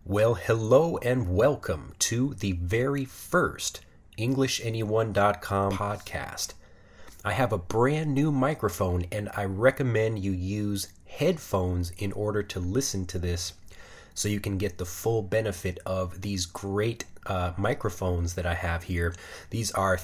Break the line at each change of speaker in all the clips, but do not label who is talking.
Well, hello and welcome to the very first EnglishAnyone.com podcast. I have a brand new microphone and I recommend you use headphones in order to listen to this so you can get the full benefit of these great microphones that I have here. These are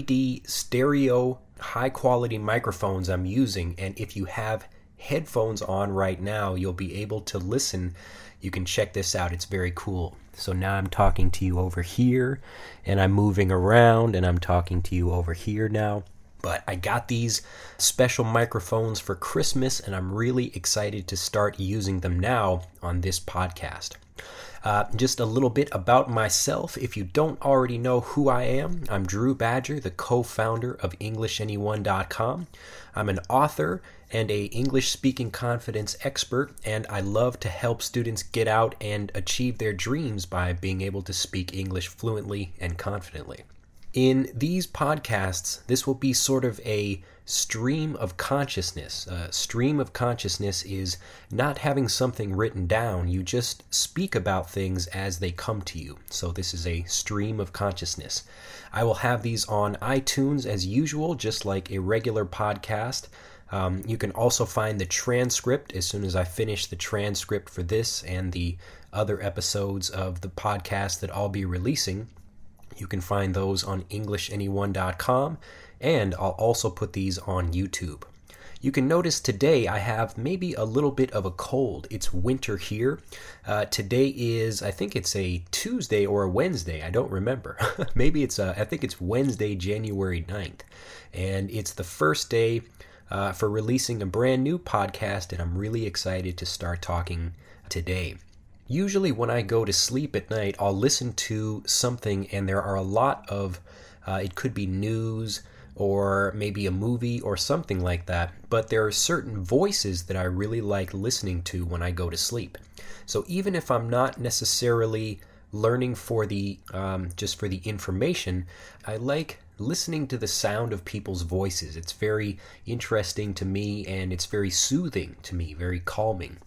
3D stereo high quality microphones I'm using, and if you have headphones on right now, you'll be able to listen. You can check this out. It's very cool. So now I'm talking to you over here, and I'm moving around, and I'm talking to you over here now. But I got these special microphones for Christmas, and I'm really excited to start using them now on this podcast. Just a little bit about myself. If you don't already know who I am, I'm Drew Badger, the co-founder of EnglishAnyone.com. I'm an author and a English-speaking confidence expert, and I love to help students get out and achieve their dreams by being able to speak English fluently and confidently. In these podcasts, this will be sort of a stream of consciousness. A stream of consciousness is not having something written down. You just speak about things as they come to you. So this is a stream of consciousness. I will have these on iTunes as usual, just like a regular podcast. You can also find the transcript as soon as I finish the transcript for this and the other episodes of the podcast that I'll be releasing. You can find those on EnglishAnyone.com, and I'll also put these on YouTube. You can notice today I have maybe a little bit of a cold. It's winter here. Today is, I think it's a Tuesday or a Wednesday. I don't remember. Maybe I think it's Wednesday, January 9th. And it's the first day for releasing a brand new podcast, and I'm really excited to start talking today. Usually when I go to sleep at night, I'll listen to something, and there are a lot of, it could be news or maybe a movie or something like that, but there are certain voices that I really like listening to when I go to sleep. So even if I'm not necessarily learning for the, just for the information, I like listening to the sound of people's voices. It's very interesting to me, and it's very soothing to me, very calming.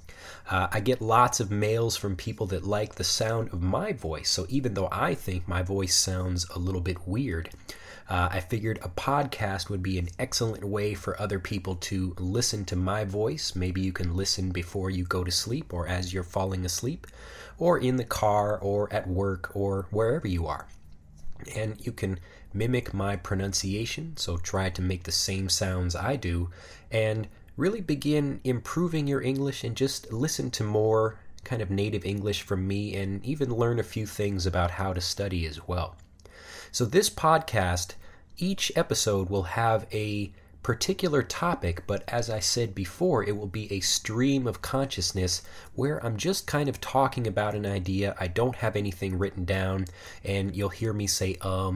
I get lots of mails from people that like the sound of my voice, so even though I think my voice sounds a little bit weird, I figured a podcast would be an excellent way for other people to listen to my voice. Maybe you can listen before you go to sleep, or as you're falling asleep, or in the car, or at work, or wherever you are. And you can mimic my pronunciation, so try to make the same sounds I do, and really begin improving your English and just listen to more kind of native English from me, and even learn a few things about how to study as well. So this podcast, each episode will have a particular topic, but as I said before, it will be a stream of consciousness where I'm just kind of talking about an idea. I don't have anything written down, and you'll hear me say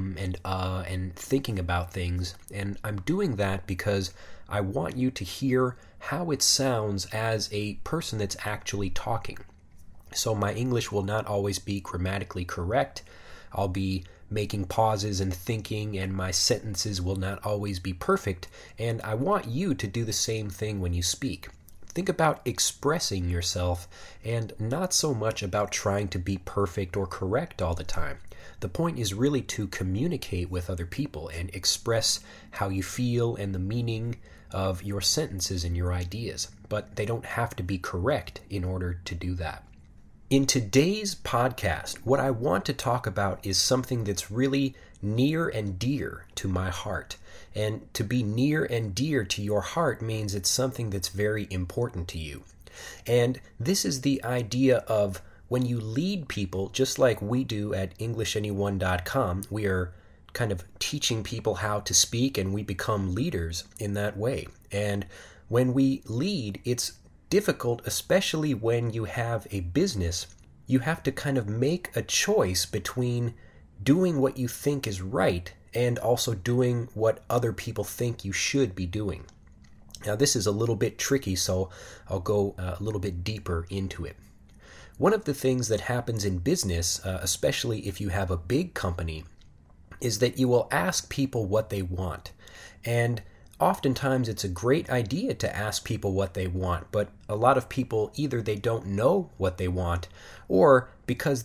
and thinking about things, and I'm doing that because I want you to hear how it sounds as a person that's actually talking. So my English will not always be grammatically correct. I'll be making pauses and thinking, and my sentences will not always be perfect, and I want you to do the same thing when you speak. Think about expressing yourself, and not so much about trying to be perfect or correct all the time. The point is really to communicate with other people and express how you feel and the meaning of your sentences and your ideas, but they don't have to be correct in order to do that. In today's podcast, what I want to talk about is something that's really near and dear to my heart. And to be near and dear to your heart means it's something that's very important to you. And this is the idea of when you lead people, just like we do at EnglishAnyone.com, we are kind of teaching people how to speak, and we become leaders in that way. And when we lead, it's difficult, especially when you have a business. You have to kind of make a choice between doing what you think is right and also doing what other people think you should be doing. Now, this is a little bit tricky, so I'll go a little bit deeper into it. One of the things that happens in business, especially if you have a big company, is that you will ask people what they want. And oftentimes it's a great idea to ask people what they want, but a lot of people either they don't know what they want, or because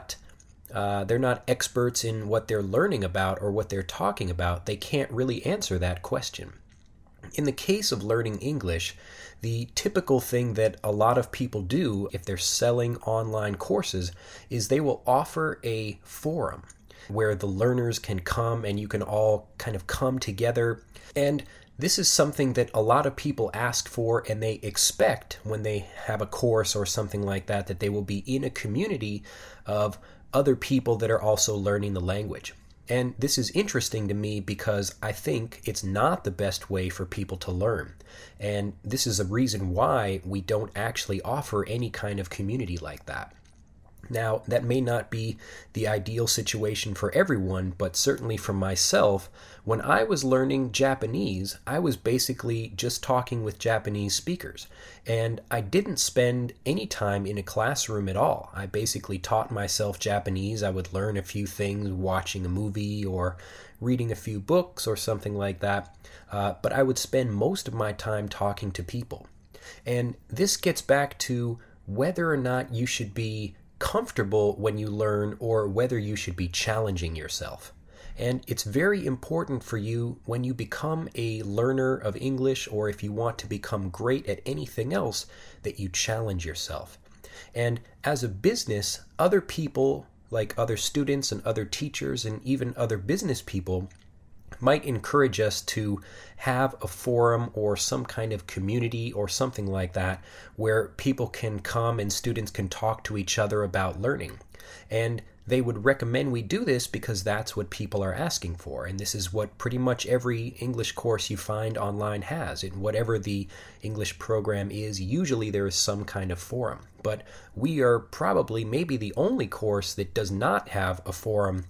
they're not experts in what they're learning about or what they're talking about, they can't really answer that question. In the case of learning English, the typical thing that a lot of people do if they're selling online courses is they will offer a forum where the learners can come and you can all kind of come together. And this is something that a lot of people ask for, and they expect when they have a course or something like that, that they will be in a community of other people that are also learning the language. And this is interesting to me because I think it's not the best way for people to learn. And this is a reason why we don't actually offer any kind of community like that. Now, that may not be the ideal situation for everyone, but certainly for myself, when I was learning Japanese, I was basically just talking with Japanese speakers. And I didn't spend any time in a classroom at all. I basically taught myself Japanese. I would learn a few things watching a movie or reading a few books or something like that. But I would spend most of my time talking to people. And this gets back to whether or not you should be comfortable when you learn or whether you should be challenging yourself. And it's very important for you when you become a learner of English, or if you want to become great at anything else, that you challenge yourself. And as a business, other people, like other students and other teachers and even other business people, might encourage us to have a forum or some kind of community or something like that where people can come and students can talk to each other about learning. And they would recommend we do this because that's what people are asking for. And this is what pretty much every English course you find online has. In whatever the English program is, usually there is some kind of forum. But we are probably maybe the only course that does not have a forum,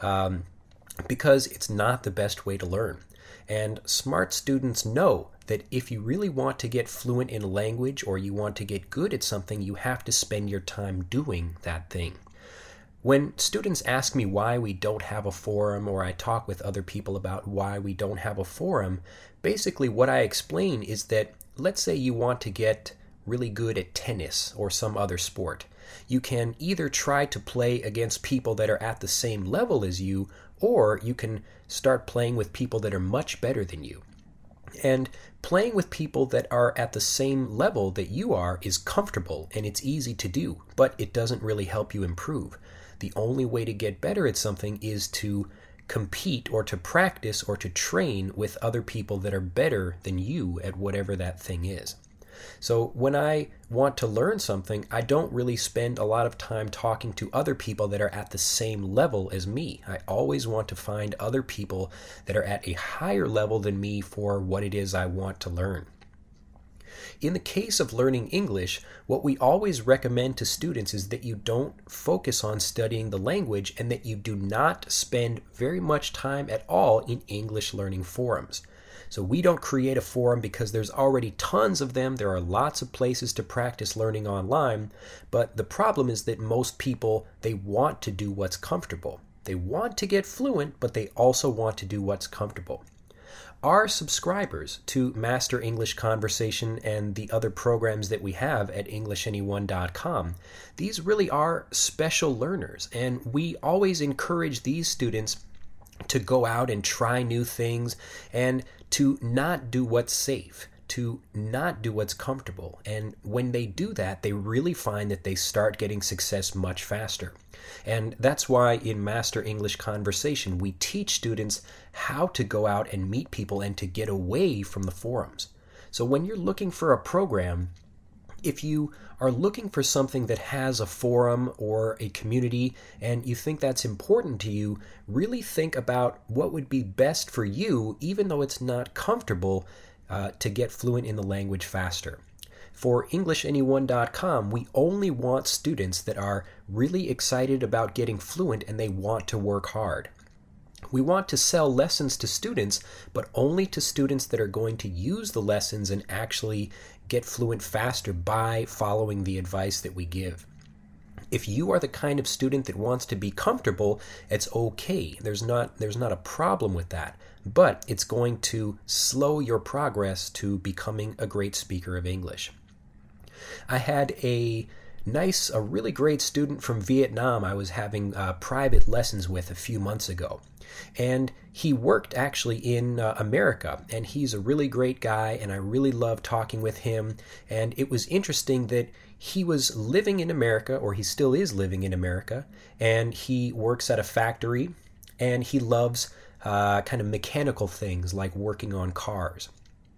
because it's not the best way to learn. And smart students know that if you really want to get fluent in a language or you want to get good at something, you have to spend your time doing that thing. When students ask me why we don't have a forum, or I talk with other people about why we don't have a forum, basically what I explain is that, let's say you want to get really good at tennis or some other sport. You can either try to play against people that are at the same level as you, or you can start playing with people that are much better than you. And playing with people that are at the same level that you are is comfortable and it's easy to do, but it doesn't really help you improve. The only way to get better at something is to compete or to practice or to train with other people that are better than you at whatever that thing is. So when I want to learn something, I don't really spend a lot of time talking to other people that are at the same level as me. I always want to find other people that are at a higher level than me for what it is I want to learn. In the case of learning English, what we always recommend to students is that you don't focus on studying the language and that you do not spend very much time at all in English learning forums. So we don't create a forum because there's already tons of them. There are lots of places to practice learning online, but the problem is that most people, they want to do what's comfortable. They want to get fluent, but they also want to do what's comfortable. Our subscribers to Master English Conversation and the other programs that we have at EnglishAnyone.com, these really are special learners, and we always encourage these students to go out and try new things and to not do what's safe, to not do what's comfortable. And when they do that, they really find that they start getting success much faster. And that's why in Master English Conversation, we teach students how to go out and meet people and to get away from the forums. So when you're looking for a program, if you are looking for something that has a forum or a community and you think that's important to you, really think about what would be best for you, even though it's not comfortable, to get fluent in the language faster. For EnglishAnyone.com, we only want students that are really excited about getting fluent and they want to work hard. We want to sell lessons to students, but only to students that are going to use the lessons and actually get fluent faster by following the advice that we give. If you are the kind of student that wants to be comfortable, it's okay. There's not a problem with that. But it's going to slow your progress to becoming a great speaker of English. I had a really great student from Vietnam I was having private lessons with a few months ago. And he worked actually in America, and he's a really great guy, and I really loved talking with him. And it was interesting that he was living in America, or he still is living in America, and he works at a factory, and he loves kind of mechanical things like working on cars.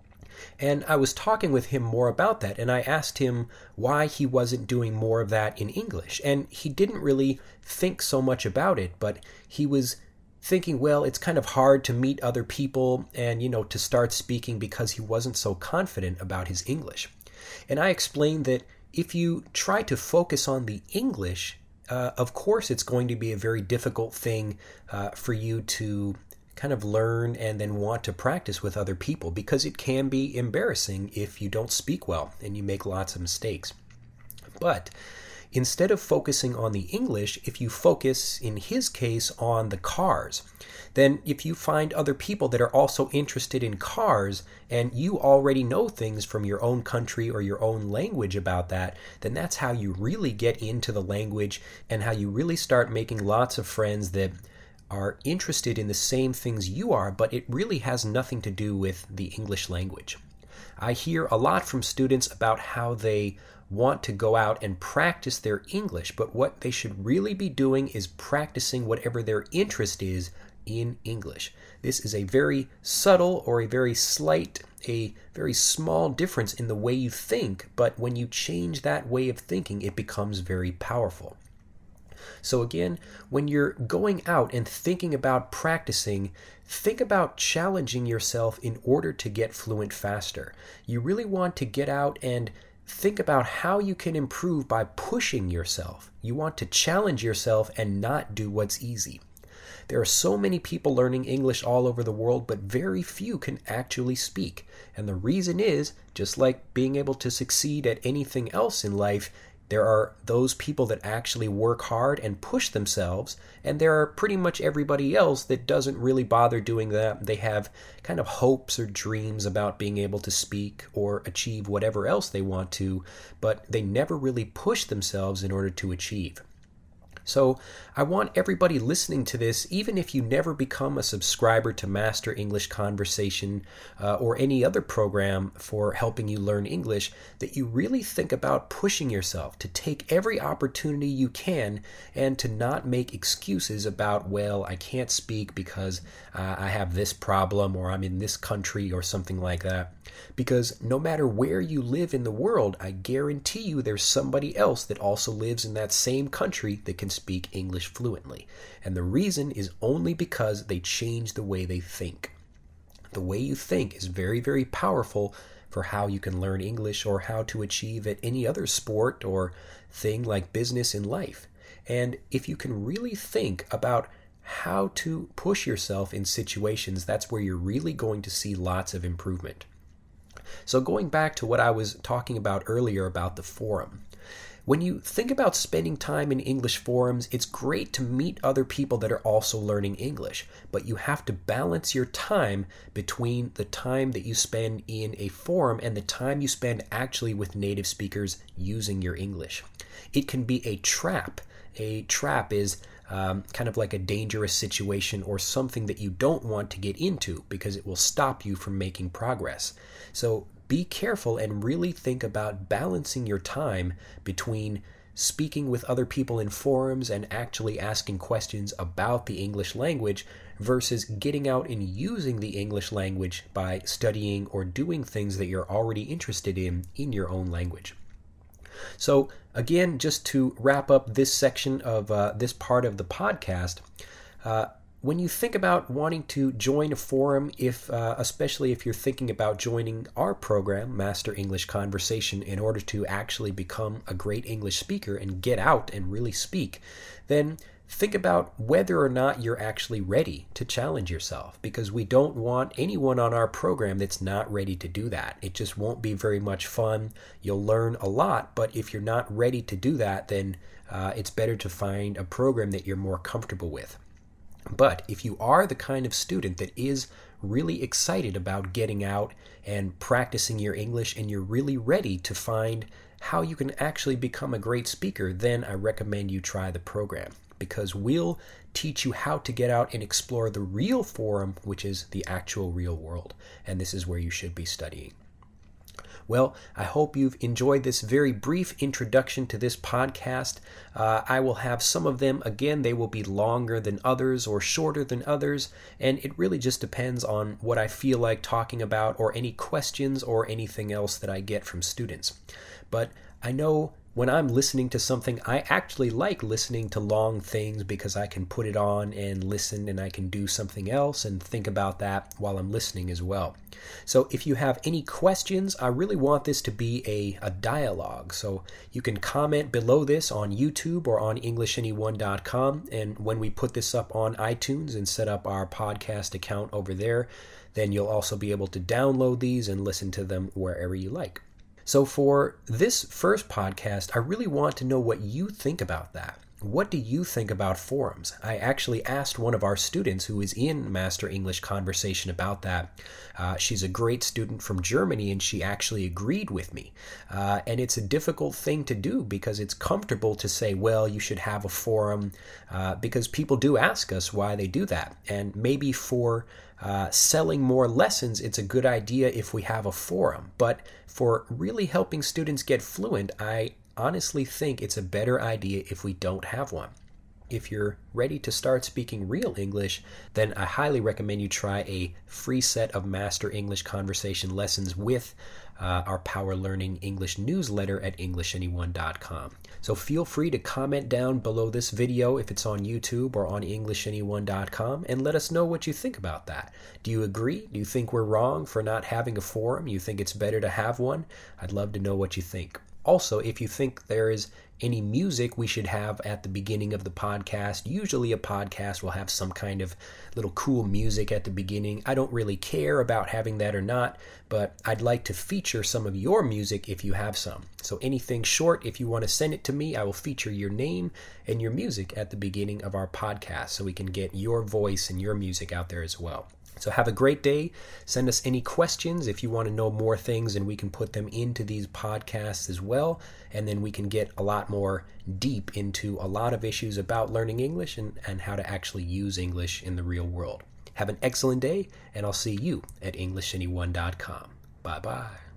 And I was talking with him more about that, and I asked him why he wasn't doing more of that in English. And he didn't really think so much about it, but he was thinking, well, it's kind of hard to meet other people and, to start speaking because he wasn't so confident about his English. And I explained that if you try to focus on the English, of course it's going to be a very difficult thing for you to kind of learn and then want to practice with other people, because it can be embarrassing if you don't speak well and you make lots of mistakes. But instead of focusing on the English, if you focus, in his case, on the cars, then if you find other people that are also interested in cars and you already know things from your own country or your own language about that, then that's how you really get into the language and how you really start making lots of friends that are interested in the same things you are, but it really has nothing to do with the English language. I hear a lot from students about how they want to go out and practice their English, but what they should really be doing is practicing whatever their interest is in English. This is a very subtle or a very slight, a very small difference in the way you think, but when you change that way of thinking, it becomes very powerful. So again, when you're going out and thinking about practicing, think about challenging yourself in order to get fluent faster. You really want to get out and think about how you can improve by pushing yourself. You want to challenge yourself and not do what's easy. There are so many people learning English all over the world, but very few can actually speak. And the reason is, just like being able to succeed at anything else in life, there are those people that actually work hard and push themselves, and there are pretty much everybody else that doesn't really bother doing that. They have kind of hopes or dreams about being able to speak or achieve whatever else they want to, but they never really push themselves in order to achieve. So I want everybody listening to this, even if you never become a subscriber to Master English Conversation or any other program for helping you learn English, that you really think about pushing yourself, to take every opportunity you can and to not make excuses about, well, I can't speak because I have this problem or I'm in this country or something like that. Because no matter where you live in the world, I guarantee you there's somebody else that also lives in that same country that can speak English fluently. And the reason is only because they change the way they think. The way you think is very, very powerful for how you can learn English or how to achieve at any other sport or thing like business in life. And if you can really think about how to push yourself in situations, that's where you're really going to see lots of improvement. So going back to what I was talking about earlier about the forum, when you think about spending time in English forums, it's great to meet other people that are also learning English, but you have to balance your time between the time that you spend in a forum and the time you spend actually with native speakers using your English. It can be a trap. A trap is kind of like a dangerous situation or something that you don't want to get into because it will stop you from making progress. So be careful and really think about balancing your time between speaking with other people in forums and actually asking questions about the English language versus getting out and using the English language by studying or doing things that you're already interested in your own language. So again, just to wrap up this section of this part of the podcast, when you think about wanting to join a forum, especially if you're thinking about joining our program, Master English Conversation, in order to actually become a great English speaker and get out and really speak, then think about whether or not you're actually ready to challenge yourself, because we don't want anyone on our program that's not ready to do that. It just won't be very much fun. You'll learn a lot, but if you're not ready to do that, then it's better to find a program that you're more comfortable with. But if you are the kind of student that is really excited about getting out and practicing your English, and you're really ready to find how you can actually become a great speaker, then I recommend you try the program, because we'll teach you how to get out and explore the real forum, which is the actual real world. And this is where you should be studying. Well, I hope you've enjoyed this very brief introduction to this podcast. I will have some of them, again, they will be longer than others or shorter than others, and it really just depends on what I feel like talking about or any questions or anything else that I get from students. But I know when I'm listening to something, I actually like listening to long things because I can put it on and listen, and I can do something else and think about that while I'm listening as well. So if you have any questions, I really want this to be a dialogue. So you can comment below this on YouTube or on EnglishAnyone.com. And when we put this up on iTunes and set up our podcast account over there, then you'll also be able to download these and listen to them wherever you like. So for this first podcast, I really want to know what you think about that. What do you think about forums? I actually asked one of our students who is in Master English Conversation about that. She's a great student from Germany, and she actually agreed with me. And it's a difficult thing to do because it's comfortable to say, well, you should have a forum, because people do ask us why they do that. And maybe for selling more lessons, it's a good idea if we have a forum. But for really helping students get fluent, I honestly think it's a better idea if we don't have one. If you're ready to start speaking real English, then I highly recommend you try a free set of Master English Conversation lessons with our Power Learning English newsletter at EnglishAnyone.com. So feel free to comment down below this video if it's on YouTube or on EnglishAnyone.com, and let us know what you think about that. Do you agree? Do you think we're wrong for not having a forum? You think it's better to have one? I'd love to know what you think. Also, if you think there is any music we should have at the beginning of the podcast, usually a podcast will have some kind of little cool music at the beginning. I don't really care about having that or not, but I'd like to feature some of your music if you have some. So anything short, if you want to send it to me, I will feature your name and your music at the beginning of our podcast so we can get your voice and your music out there as well. So have a great day. Send us any questions if you want to know more things, and we can put them into these podcasts as well. And then we can get a lot more deep into a lot of issues about learning English and how to actually use English in the real world. Have an excellent day, and I'll see you at EnglishAnyone.com. Bye-bye.